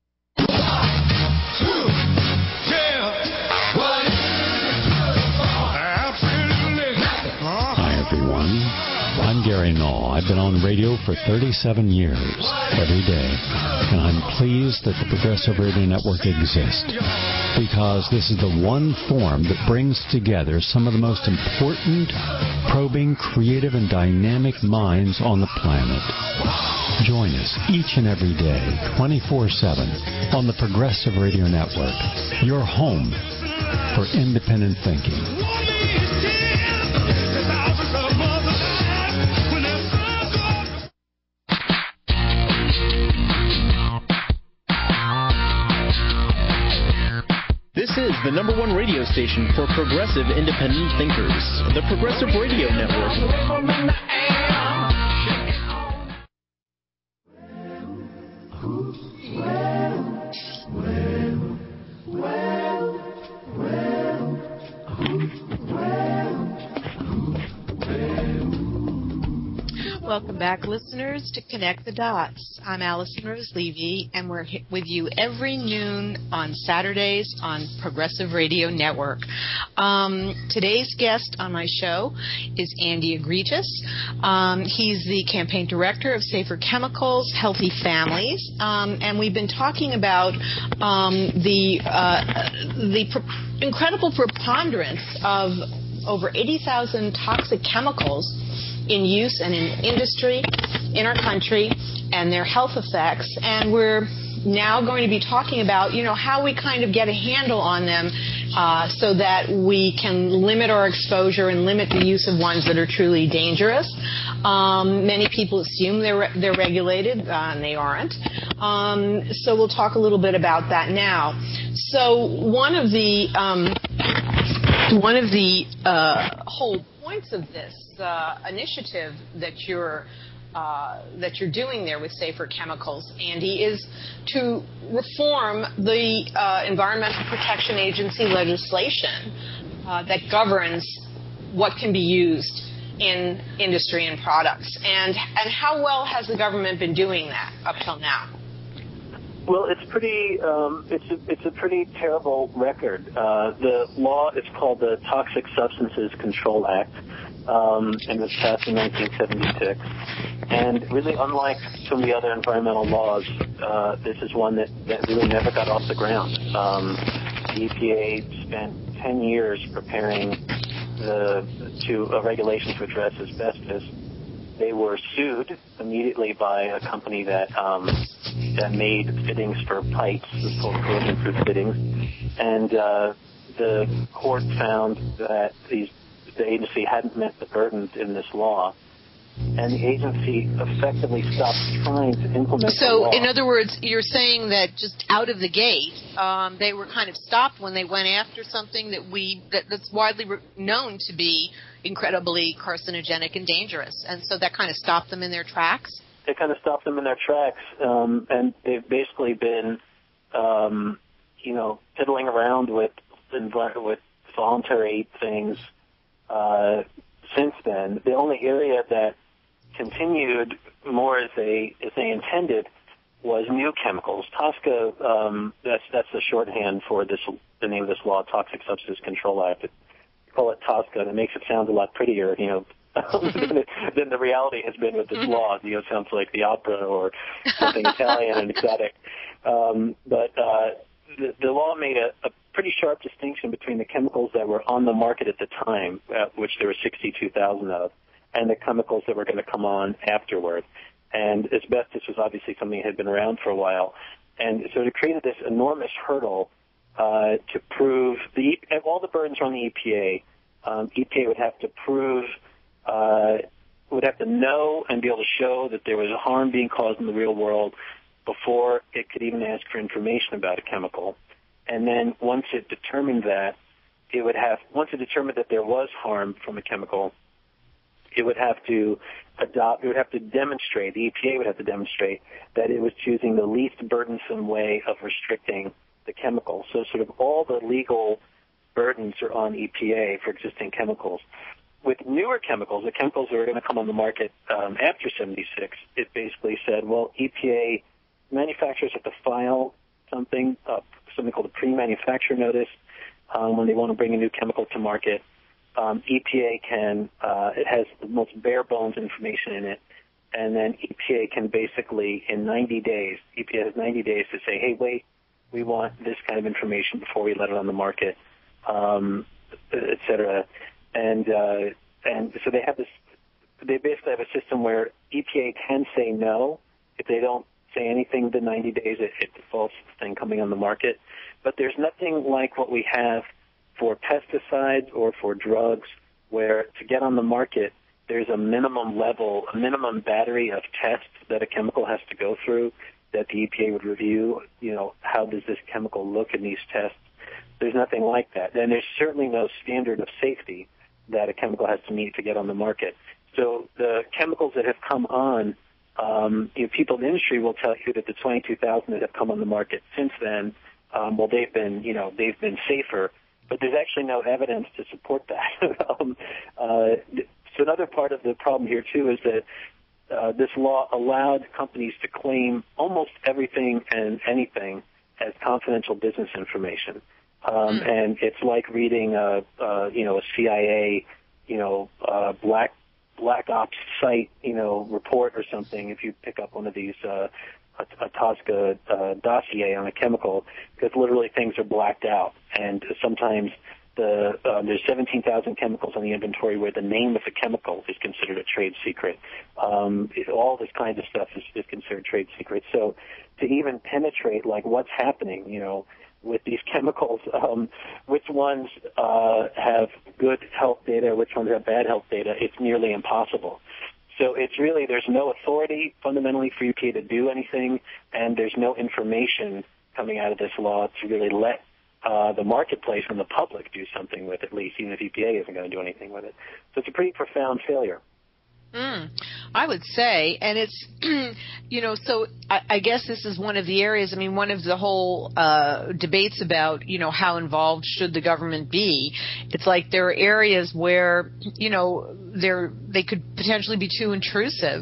Hi, everyone. I'm Gary Null. I've been on radio for thirty-seven years, every day, and I'm pleased that the Progressive Radio Network exists, because this is the one form that brings together some of the most important, probing, creative, and dynamic minds on the planet. Join us each and every day, twenty-four seven, on the Progressive Radio Network, your home for independent thinking. This is the number one radio station for progressive independent thinkers, the Progressive Radio Network. Welcome back, listeners, to Connect the Dots. I'm Allison Rose Levy, and we're with you every noon on Saturdays on Progressive Radio Network. Um, today's guest on my show is Andy Egregious. Um, he's the campaign director of Safer Chemicals, Healthy Families, um, and we've been talking about um, the uh, the pre- incredible preponderance of over eighty thousand toxic chemicals in use and in industry in our country and their health effects. And we're now going to be talking about, you know, how we kind of get a handle on them uh, so that we can limit our exposure and limit the use of ones that are truly dangerous. Um, many people assume they're, re- they're regulated, uh, and they aren't. Um, so we'll talk a little bit about that now. So one of the, um, one of the uh, whole points of this Uh, initiative that you're uh, that you're doing there with Safer Chemicals, Andy, is to reform the uh, Environmental Protection Agency legislation uh, that governs what can be used in industry and products. And and how well has the government been doing that up till now? Well, it's pretty. Um, it's a, it's a pretty terrible record. Uh, the law is called the Toxic Substances Control Act, um, and was passed in nineteen seventy-six. And really, unlike some of the other environmental laws, uh, this is one that, that really never got off the ground. Um, the E P A spent ten years preparing the to a regulation to address asbestos. They were sued immediately by a company that um, that made fittings for pipes, called corrosion-proof fittings, and uh, the court found that these, the agency hadn't met the burdens in this law, and the agency effectively stopped trying to implement so, the law. So, in other words, you're saying that just out of the gate, um, they were kind of stopped when they went after something that we that, that's widely re- known to be incredibly carcinogenic and dangerous, and so that kind of stopped them in their tracks? it kind of stopped them in their tracks, um, and they've basically been, um, you know, fiddling around with with voluntary things uh, since then. The only area that continued more as they as they intended was new chemicals. TSCA, um, that's that's the shorthand for this. The name of this law, Toxic Substances Control Act. It, you call it TSCA, and it makes it sound a lot prettier, you know, than, it, than the reality has been with this law. You know, it sounds like the opera or something Italian and exotic. Um, but uh, the, the law made a, a pretty sharp distinction between the chemicals that were on the market at the time, uh, which there were sixty-two thousand of, and the chemicals that were going to come on afterward. And asbestos was obviously something that had been around for a while. And so it created this enormous hurdle uh, to prove the all the burdens are on the E P A. Um, E P A would have to prove, uh, would have to know and be able to show that there was a harm being caused in the real world before it could even ask for information about a chemical. And then once it determined that, it would have, once it determined that there was harm from a chemical, it would have to adopt, it would have to demonstrate, the E P A would have to demonstrate that it was choosing the least burdensome way of restricting the chemical. So sort of all the legal burdens are on E P A for existing chemicals. With newer chemicals, the chemicals that are going to come on the market um, after seventy-six, it basically said, well, E P A manufacturers have to file something, uh, something called a pre-manufacture notice um, when they want to bring a new chemical to market. Um, E P A can, uh, it has the most bare bones information in it, and then E P A can basically, in ninety days, E P A has ninety days to say, hey, wait, we want this kind of information before we let it on the market, um, et cetera. And, uh, and so they have this, they basically have a system where E P A can say no. If they don't say anything within ninety days, it, it defaults to the thing coming on the market. But there's nothing like what we have for pesticides or for drugs, where to get on the market, there's a minimum level, a minimum battery of tests that a chemical has to go through that the E P A would review. You know, how does this chemical look in these tests? There's nothing like that. And there's certainly no standard of safety that a chemical has to meet to get on the market. So the chemicals that have come on, um, you know, people in the industry will tell you that the twenty-two thousand that have come on the market since then, um, well, they've been, you know, they've been safer. But there's actually no evidence to support that. um, uh, so another part of the problem here, too, is that uh, this law allowed companies to claim almost everything and anything as confidential business information. Um, mm. And it's like reading a, a, you know, a C I A, you know, uh, black black ops site, you know, report or something. If you pick up one of these uh, a, a TSCA uh, dossier on a chemical, because literally things are blacked out, and sometimes the uh, there's seventeen thousand chemicals on the inventory where the name of the chemical is considered a trade secret. Um, it, all this kind of stuff is, is considered trade secret. So to even penetrate like what's happening, you know, with these chemicals, um, which ones uh, have good health data, which ones have bad health data, it's nearly impossible. So it's really, there's no authority fundamentally for E P A to do anything, and there's no information coming out of this law to really let uh, the marketplace and the public do something with it, at least, even if E P A isn't going to do anything with it. So it's a pretty profound failure. Mm, I would say, and it's, you know, so I, I guess this is one of the areas, I mean, one of the whole uh, debates about, you know, how involved should the government be. It's like there are areas where, you know, they're, they could potentially be too intrusive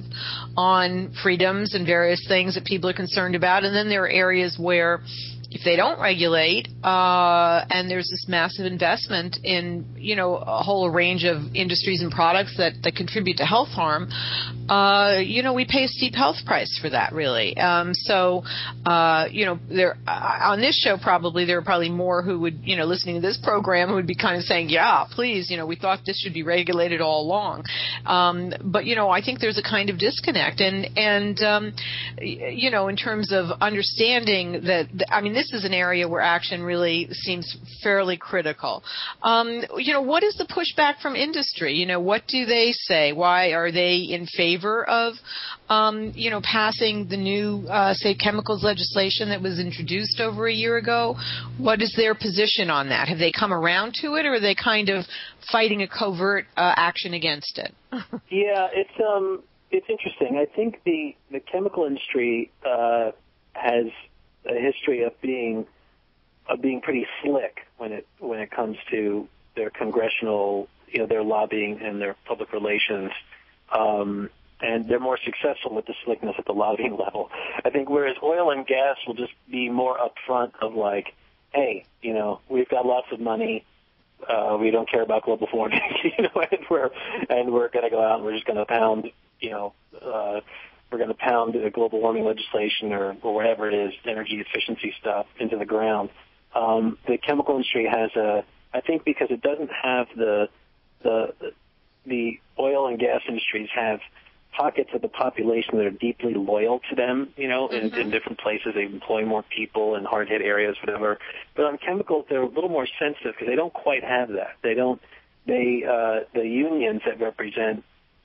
on freedoms and various things that people are concerned about. And then there are areas where if they don't regulate, uh, and there's this massive investment in, you know, a whole range of industries and products that, that contribute to health harm, uh, you know, we pay a steep health price for that, really. Um, so, uh, you know, there, uh, on this show, probably, there are probably more who would, you know, listening to this program who would be kind of saying, yeah, please, you know, we thought this should be regulated all along. Um, but, you know, I think there's a kind of disconnect. And, and um, you know, in terms of understanding that, I mean, this is an area where action really seems fairly critical. Um, you know, what is the pushback from industry? You know, what do they say? Why are they in favor of, um, you know, passing the new uh, safe chemicals legislation that was introduced over a year ago? What is their position on that? Have they come around to it, or are they kind of fighting a covert uh, action against it? yeah, it's um, it's interesting. I think the, the chemical industry uh, has a history of being of being pretty slick when it when it comes to their congressional, you know, their lobbying and their public relations, um, and they're more successful with the slickness at the lobbying level. I think whereas oil and gas will just be more upfront of like, hey, you know, we've got lots of money. Uh, we don't care about global warming, you know, and we're and we're going to go out and we're just going to pound, you know, uh, we're going to pound the global warming legislation or, or whatever it is, energy efficiency stuff into the ground. Um, the chemical industry has a, I think, because it doesn't have the the the oil and gas industries have pockets of the population that are deeply loyal to them, you know, in, in different places. They employ more people in hard-hit areas, whatever. But on chemicals, they're a little more sensitive because they don't quite have that. They don't, they, uh, the unions that represent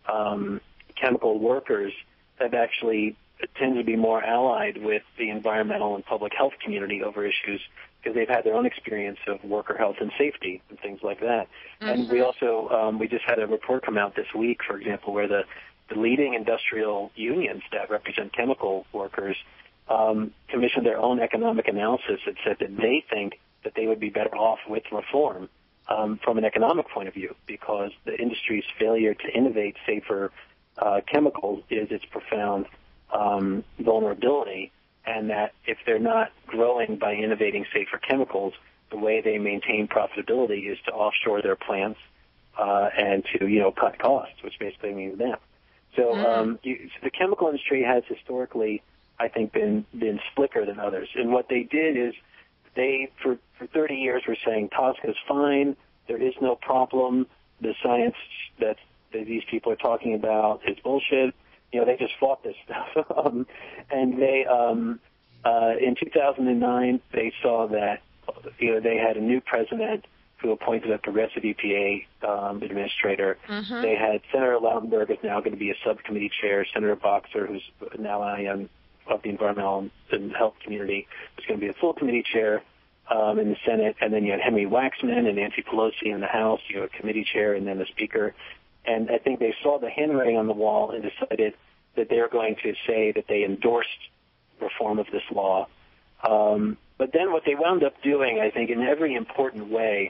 um, chemical workers have actually tend to be more allied with the environmental and public health community over issues because they've had their own experience of worker health and safety and things like that. Mm-hmm. And we also, um, we just had a report come out this week, for example, where the The leading industrial unions that represent chemical workers um, commissioned their own economic analysis that said that they think that they would be better off with reform um, from an economic point of view because the industry's failure to innovate safer uh, chemicals is its profound um, vulnerability, and that if they're not growing by innovating safer chemicals, the way they maintain profitability is to offshore their plants uh, and to, you know, cut costs, which basically means them. So, um, you, so the chemical industry has historically, I think, been been slicker than others. And what they did is they, for, for thirty years, were saying Tosca is fine, there is no problem, the science that, that these people are talking about is bullshit. You know, they just fought this stuff. um, and they, um, uh, in two thousand nine, they saw that, you know, they had a new president who appointed a progressive E P A um, administrator. Mm-hmm. They had Senator Lautenberg is now going to be a subcommittee chair. Senator Boxer, who's an ally um, of the environmental and health community, is going to be a full committee chair um, in the Senate. And then you had Henry Waxman and Nancy Pelosi in the House. You have a committee chair and then the speaker. And I think they saw the handwriting on the wall and decided that they were going to say that they endorsed reform of this law. Um, but then what they wound up doing, I think, in every important way,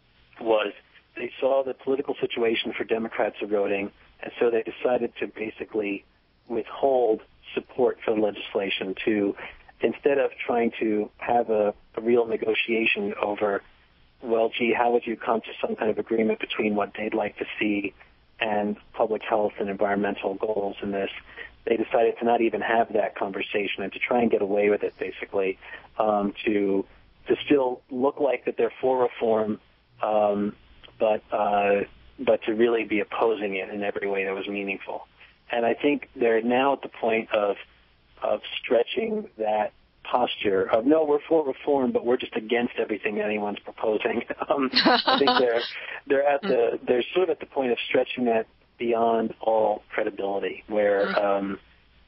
was they saw the political situation for Democrats eroding, and so they decided to basically withhold support for the legislation to, instead of trying to have a, a real negotiation over, well, gee, how would you come to some kind of agreement between what they'd like to see and public health and environmental goals in this, they decided to not even have that conversation and to try and get away with it, basically, um, to to still look like that they're for reform, Um, but uh, but to really be opposing it in every way that was meaningful. And I think they're now at the point of of stretching that posture of, no, we're for reform, but we're just against everything anyone's proposing. um, I think they're they're at the they're sort of at the point of stretching that beyond all credibility, where um,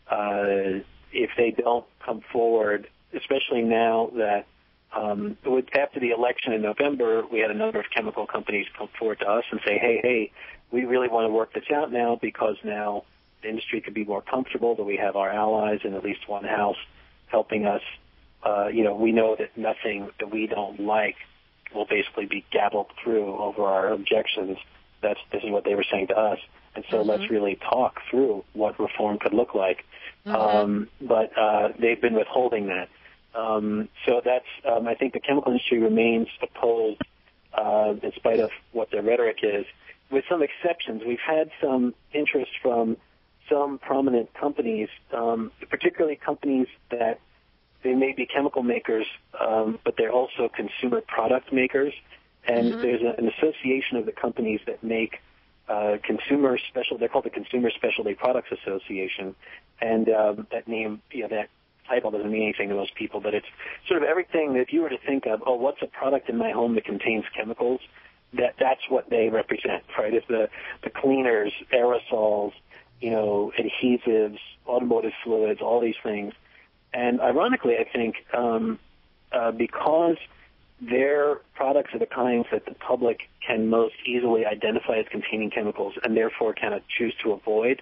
uh, if they don't come forward, especially now that Um, after the election in November, we had a number of chemical companies come forward to us and say, hey, hey, we really want to work this out now because now the industry could be more comfortable that we have our allies in at least one house helping us. Uh, you know, we know that nothing that we don't like will basically be gabbled through over our objections. That's this is what they were saying to us. And so mm-hmm. let's really talk through what reform could look like. Mm-hmm. Um, but uh, they've been withholding that. Um, so that's, um, I think the chemical industry remains opposed, uh, in spite of what their rhetoric is, with some exceptions. We've had some interest from some prominent companies, um, particularly companies that they may be chemical makers, um, but they're also consumer product makers. And mm-hmm. there's a, an association of the companies that make, uh, consumer special, they're called the Consumer Specialty Products Association. And, um, that name, you know, that title doesn't mean anything to most people, but it's sort of everything that if you were to think of, oh, what's a product in my home that contains chemicals, that that's what they represent, right? It's the, the cleaners, aerosols, you know, adhesives, automotive fluids, all these things. And ironically, I think um, uh, because their products are the kinds that the public can most easily identify as containing chemicals and therefore kind of choose to avoid,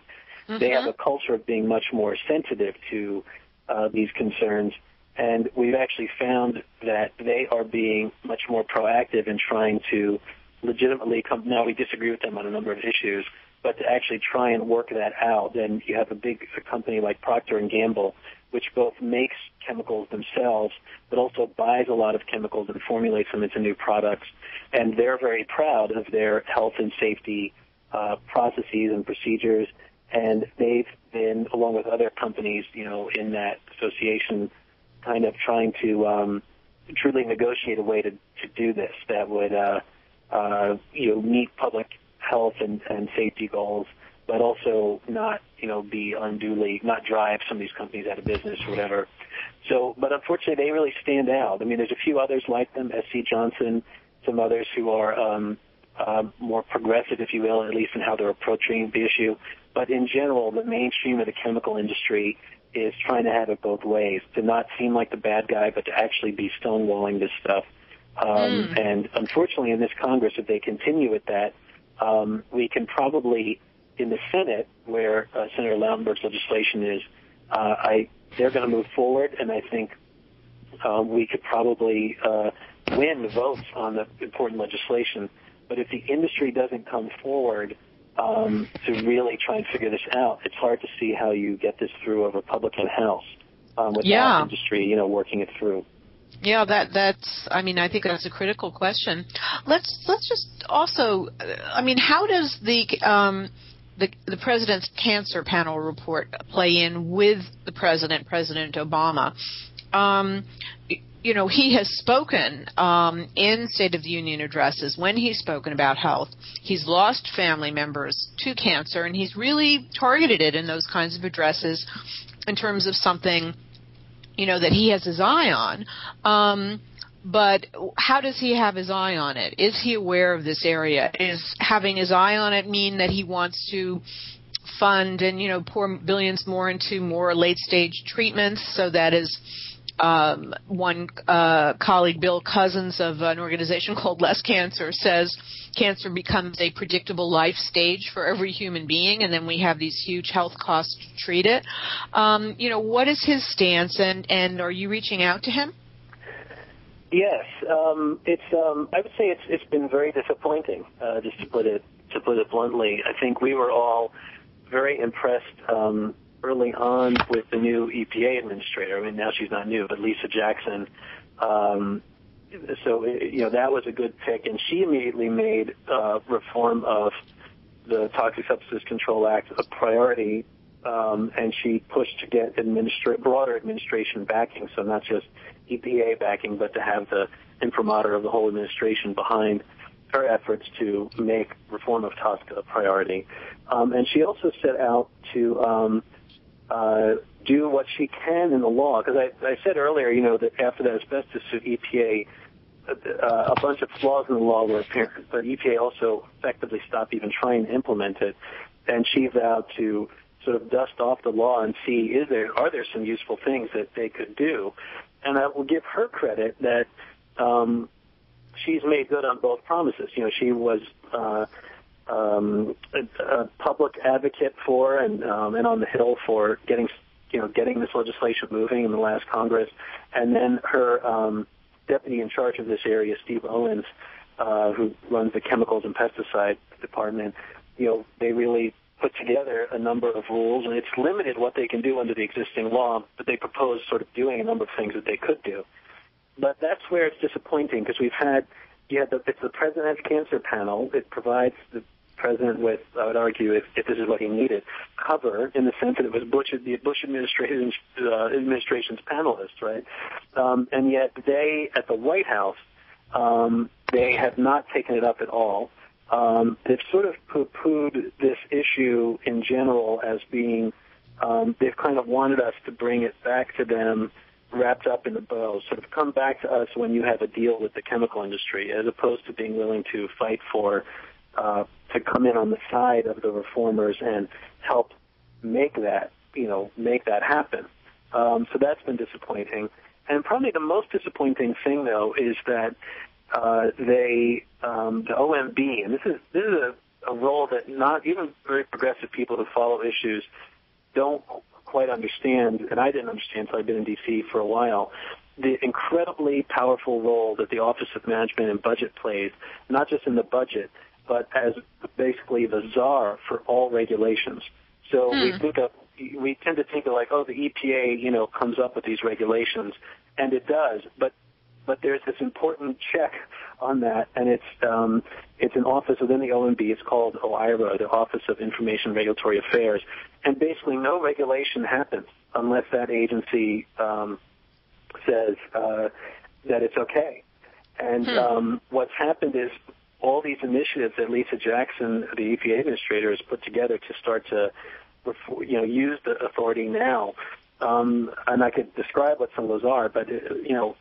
Mm-hmm. They have a culture of being much more sensitive to uh, these concerns, and we've actually found that they are being much more proactive in trying to legitimately come. Now, we disagree with them on a number of issues, but to actually try and work that out. Then you have a big a company like Procter and Gamble, which both makes chemicals themselves, but also buys a lot of chemicals and formulates them into new products. And they're very proud of their health and safety uh, processes and procedures. And they've been, along with other companies, you know, in that association, kind of trying to um, truly negotiate a way to, to do this that would, uh, uh, you know, meet public health and, and safety goals, but also not, you know, be unduly, not drive some of these companies out of business or whatever. So, but unfortunately, they really stand out. I mean, there's a few others like them, S C Johnson, some others who are um, uh, more progressive, if you will, at least in how they're approaching the issue. But in general, the mainstream of the chemical industry is trying to have it both ways, to not seem like the bad guy, but to actually be stonewalling this stuff. Um, mm. And unfortunately, in this Congress, if they continue with that, um, we can probably, in the Senate, where uh, Senator Lautenberg's legislation is, uh, I they're going to move forward, and I think uh, we could probably uh, win votes on the important legislation. But if the industry doesn't come forward um, to really try and figure this out, it's hard to see how you get this through a Republican House um, without yeah. industry, you know, working it through. Yeah, that that's. I mean, I think that's a critical question. Let's let's just also. I mean, how does the um, the the president's cancer panel report play in with the president, President Obama? Um, you know, he has spoken um, in State of the Union addresses when he's spoken about health. He's lost family members to cancer, and he's really targeted it in those kinds of addresses in terms of something, you know, that he has his eye on. Um, but how does he have his eye on it? Is he aware of this area? Is having his eye on it mean that he wants to fund and, you know, pour billions more into more late-stage treatments so that is um, one uh, colleague, Bill Cousins of an organization called Less Cancer, says cancer becomes a predictable life stage for every human being, and then we have these huge health costs to treat it. Um, you know, what is his stance, and, and are you reaching out to him? Yes, um, it's. Um, I would say it's it's been very disappointing. Uh, just to put it to put it bluntly, I think we were all very impressed um, early on with the new E P A administrator. I mean, now she's not new, but Lisa Jackson. Um, So, you know, that was a good pick, and she immediately made uh, reform of the Toxic Substances Control Act a priority, um, and she pushed to get administra- broader administration backing, so not just E P A backing, but to have the imprimatur of the whole administration behind her efforts to make reform of TOSCA a priority. Um, and she also set out to um, uh, do what she can in the law, because I, I said earlier, you know, that after the asbestos suit, E P A, uh, a bunch of flaws in the law were apparent, but E P A also effectively stopped even trying to implement it, and she vowed to sort of dust off the law and see, is there, are there some useful things that they could do? And I will give her credit that um, she's made good on both promises. You know, she was uh, um, a, a public advocate for and um, and on the Hill for getting, you know, getting this legislation moving in the last Congress, and then her um, deputy in charge of this area, Steve Owens, uh, who runs the Chemicals and Pesticide Department. You know, they really put together a number of rules, and it's limited what they can do under the existing law, but they propose sort of doing a number of things that they could do. But that's where it's disappointing, because we've had, you had the, it's the President's Cancer Panel. It provides the President with, I would argue, if, if this is what he needed, cover in the sense that it was Bush, the Bush administration's, uh, administration's panelists, right? Um, and yet they, at the White House, um, they have not taken it up at all. Um, they've sort of poo-pooed this issue in general as being, um, they've kind of wanted us to bring it back to them wrapped up in a bow, sort of come back to us when you have a deal with the chemical industry, as opposed to being willing to fight for, uh, to come in on the side of the reformers and help make that, you know, make that happen. Um, so that's been disappointing. And probably the most disappointing thing, though, is that Uh, they, um, the O M B, and this is this is a, a role that not even very progressive people who follow issues don't quite understand, and I didn't understand until I've been in D C for a while, the incredibly powerful role that the Office of Management and Budget plays, not just in the budget, but as basically the czar for all regulations. So hmm. we think of, we tend to think of like, oh, the E P A, you know, comes up with these regulations, and it does, but but there's this important check on that, and it's um, it's an office within the O M B. It's called O I R A, the Office of Information Regulatory Affairs, and basically no regulation happens unless that agency um, says uh, that it's okay. And hmm. um, what's happened is all these initiatives that Lisa Jackson, the E P A administrator, has put together to start to, you know, use the authority now. Um, and I could describe what some of those are, but it, you know.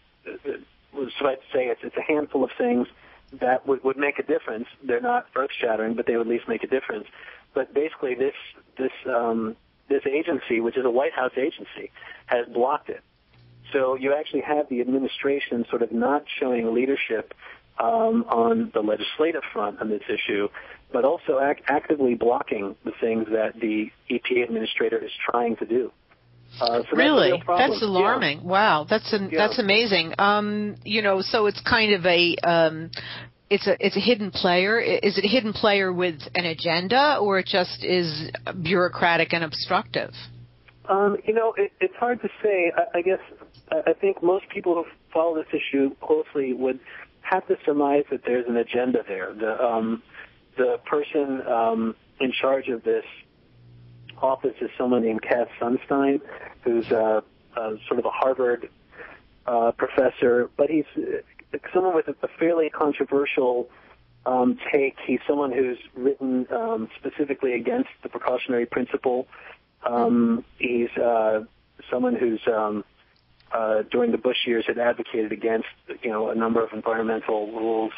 So I'd say it's, it's a handful of things that would, would make a difference. They're not earth-shattering, but they would at least make a difference. But basically, this this um, this agency, which is a White House agency, has blocked it. So you actually have the administration sort of not showing leadership um, on the legislative front on this issue, but also act, actively blocking the things that the E P A administrator is trying to do. Uh, so really? That's, that's alarming. Yeah. Wow, that's an, yeah. that's amazing. Um, you know, so it's kind of a um, it's a it's a hidden player. Is it a hidden player with an agenda, or it just is bureaucratic and obstructive? Um, you know, it, it's hard to say. I, I guess I think most people who follow this issue closely would have to surmise that there's an agenda there. The um, the person um, in charge of this office is someone named Cass Sunstein, who's uh, uh, sort of a Harvard uh, professor, but he's uh, someone with a, a fairly controversial um, take. He's someone who's written um, specifically against the precautionary principle. Um, he's uh, someone who's um, uh, during the Bush years had advocated against, you know, a number of environmental rules.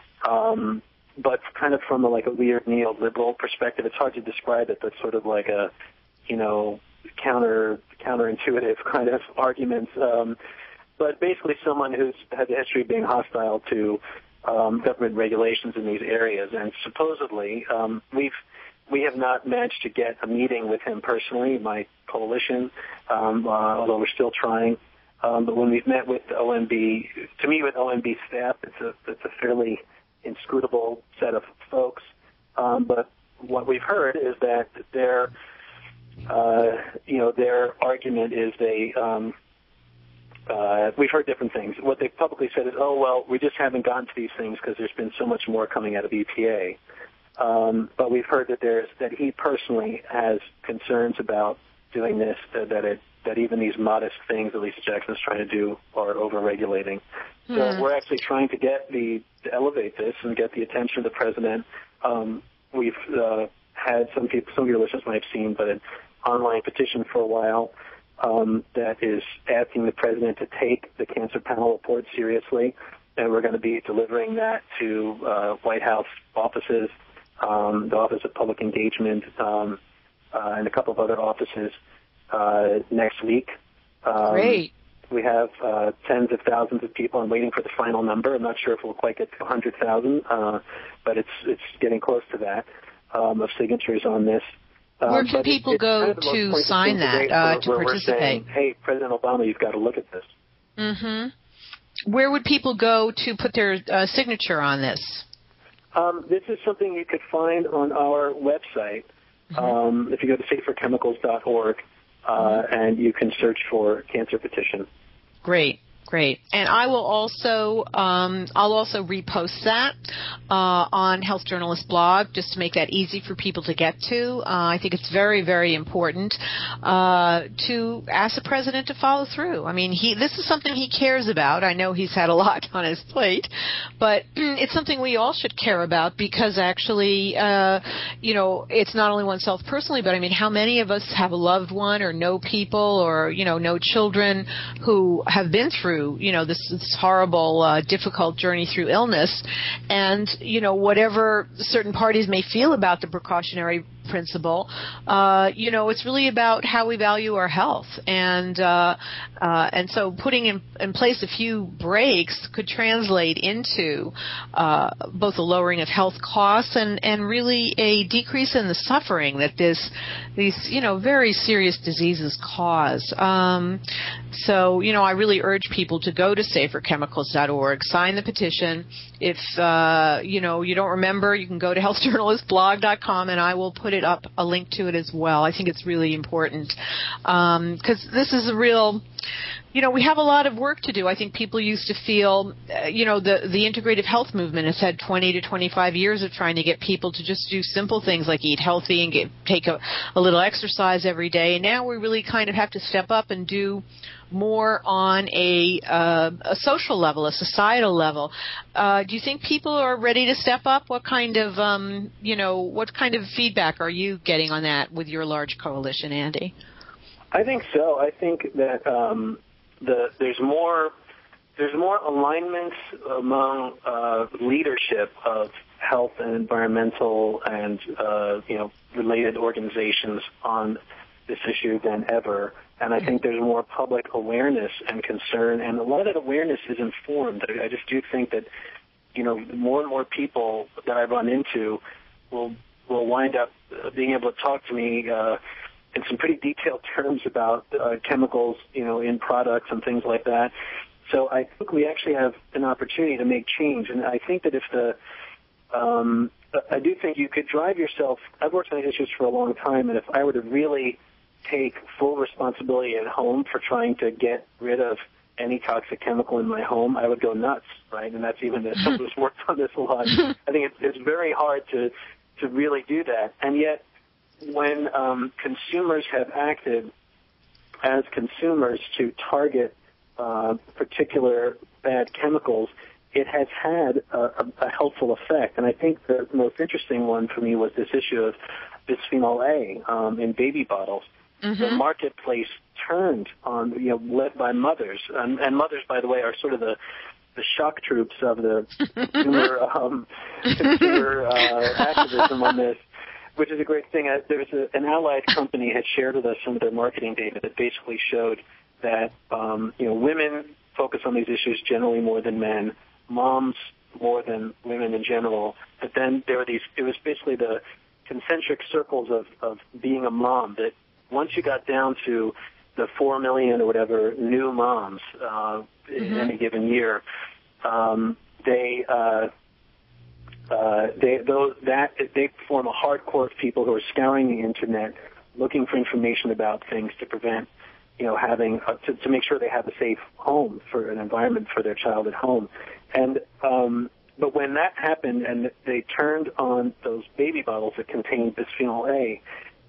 Um, but kind of from a, like a weird neoliberal perspective. It's hard to describe it, but sort of like a, you know, counter counterintuitive kind of arguments. Um, but basically someone who's had the history of being hostile to um, government regulations in these areas. And supposedly um, we've we have not managed to get a meeting with him personally, my coalition, um, uh, although we're still trying. Um, but when we've met with the O M B, to meet with O M B staff, it's a it's a fairly inscrutable set of folks, um, but what we've heard is that their, uh, you know, their argument is they, um, uh, we've heard different things. What they've publicly said is, oh, well, we just haven't gotten to these things because there's been so much more coming out of E P A. Um, but we've heard that there's, that he personally has concerns about doing this, that, that it, that even these modest things that Lisa Jackson is trying to do are over-regulating. So mm. we're actually trying to get the, to elevate this and get the attention of the president. Um, we've uh, had some people, some of your listeners might have seen, but an online petition for a while um, that is asking the president to take the cancer panel report seriously, and we're going to be delivering that to uh, White House offices, um, the Office of Public Engagement, um, uh, and a couple of other offices uh, next week. Um, Great. We have uh, tens of thousands of people. I'm waiting for the final number. I'm not sure if we'll quite get to one hundred thousand, uh, but it's it's getting close to that um, of signatures on this. Um, where can people it's, go it's kind of to sign that, uh, where, to where participate? We're saying, hey, President Obama, you've got to look at this. Mm-hmm. Where would people go to put their uh, signature on this? Um, this is something you could find on our website. Mm-hmm. Um, if you go to safer chemicals dot org, uh, mm-hmm. and you can search for cancer petition. Great. Great. And I will also, um, I'll also repost that uh, on Health Journalist blog just to make that easy for people to get to. Uh, I think it's very, very important uh, to ask the president to follow through. I mean, he this is something he cares about. I know he's had a lot on his plate, but it's something we all should care about because actually, uh, you know, it's not only oneself personally, but I mean, how many of us have a loved one or know people or, you know, know children who have been through you know, this, this horrible, uh, difficult journey through illness. And, you know, whatever certain parties may feel about the precautionary principle, uh, you know, it's really about how we value our health. And uh, uh, and so putting in, in place a few breaks could translate into uh, both a lowering of health costs and, and really a decrease in the suffering that this these, you know, very serious diseases cause. Um, so, you know, I really urge people to go to safer chemicals dot org, sign the petition. If, uh, you know, you don't remember, you can go to health journalist blog dot com, and I will put it up, a link to it as well. I think it's really important because um, this is a real, you know, we have a lot of work to do. I think people used to feel, uh, you know, the, the integrative health movement has had twenty to twenty-five years of trying to get people to just do simple things like eat healthy and get, take a, a little exercise every day. And now we really kind of have to step up and do more on a, uh, a social level, a societal level. Uh, do you think people are ready to step up? What kind of, um, you know, what kind of feedback are you getting on that with your large coalition, Andy? I think so. I think that um, the there's more there's more alignment among uh, leadership of health and environmental and uh, you know related organizations on this issue than ever. And I think there's more public awareness and concern, and a lot of that awareness is informed. I, I just do think that, you know, more and more people that I run into will will wind up being able to talk to me uh, in some pretty detailed terms about uh, chemicals, you know, in products and things like that. So I think we actually have an opportunity to make change, and I think that if the um, I do think you could drive yourself. I've worked on these issues for a long time, and if I were to really take full responsibility at home for trying to get rid of any toxic chemical in my home, I would go nuts, right? And that's even as someone who's worked on this a lot. I think it's, it's very hard to to really do that. And yet, when um, consumers have acted as consumers to target uh, particular bad chemicals, it has had a, a, a helpful effect. And I think the most interesting one for me was this issue of bisphenol A um, in baby bottles. Mm-hmm. The marketplace turned on, you know, led by mothers. And, and mothers, by the way, are sort of the, the shock troops of the consumer, um, consumer uh, activism on this, which is a great thing. Uh, there was a, an allied company had shared with us some of their marketing data that basically showed that, um, you know, women focus on these issues generally more than men, moms more than women in general. But then there were these, it was basically the concentric circles of, of being a mom that once you got down to the four million or whatever new moms uh, in mm-hmm. any given year, um, they uh, uh, they those that they form a hardcore of people who are scouring the internet, looking for information about things to prevent, you know, having uh, to, to make sure they have a safe home for an environment for their child at home, and um, but when that happened and they turned on those baby bottles that contained bisphenol A.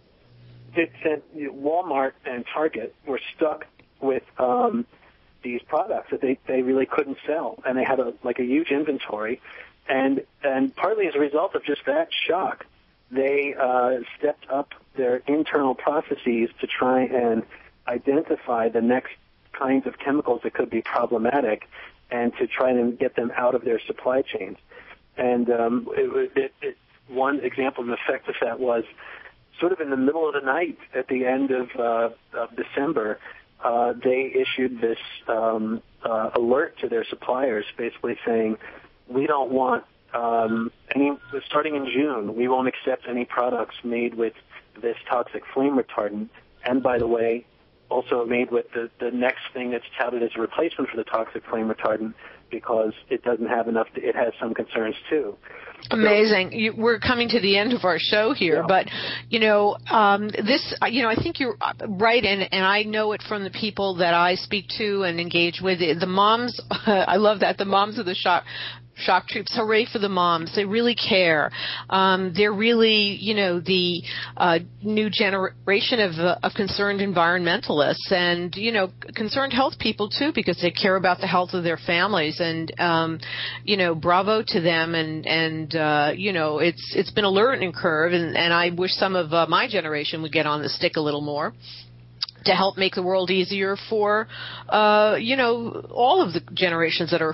It said Walmart and Target were stuck with um, these products that they, they really couldn't sell, and they had a like a huge inventory, and and partly as a result of just that shock, they uh, stepped up their internal processes to try and identify the next kinds of chemicals that could be problematic, and to try and get them out of their supply chains. And um, it, it, it, one example of the effect of that was, sort of in the middle of the night at the end of, uh, of December, uh, they issued this um, uh, alert to their suppliers basically saying, we don't want um, any, starting in June, we won't accept any products made with this toxic flame retardant. And by the way, also made with the, the next thing that's touted as a replacement for the toxic flame retardant because it doesn't have enough, to, it has some concerns too. Amazing. You, we're coming to the end of our show here, yeah. but, you know, um, this, you know, I think you're right, and, and I know it from the people that I speak to and engage with. The moms, I love that, the moms of the shock, shock troops. Hooray for the moms. They really care. Um, they're really, you know, the uh, new generation of, uh, of concerned environmentalists and, you know, concerned health people, too, because they care about the health of their families. And, um, you know, bravo to them. And, and uh, you know, it's it's been a learning curve, and, and I wish some of uh, my generation would get on the stick a little more to help make the world easier for, uh, you know, all of the generations that are f-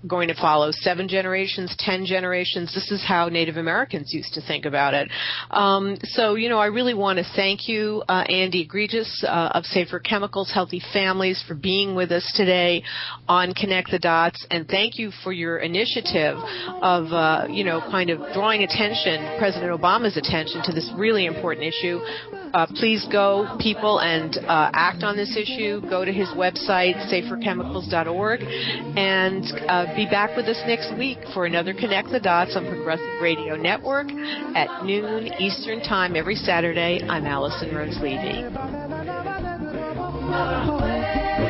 going to follow seven generations, ten generations. This is how Native Americans used to think about it. Um, so, you know, I really want to thank you, uh, Andy Egregious uh, of Safer Chemicals, Healthy Families, for being with us today on Connect the Dots, and thank you for your initiative of, uh, you know, kind of drawing attention, President Obama's attention to this really important issue. Uh, please go, people, and uh, act on this issue. Go to his website, safer chemicals dot org, and uh, be back with us next week for another Connect the Dots on Progressive Radio Network at noon Eastern Time every Saturday. I'm Allison Rose Levy.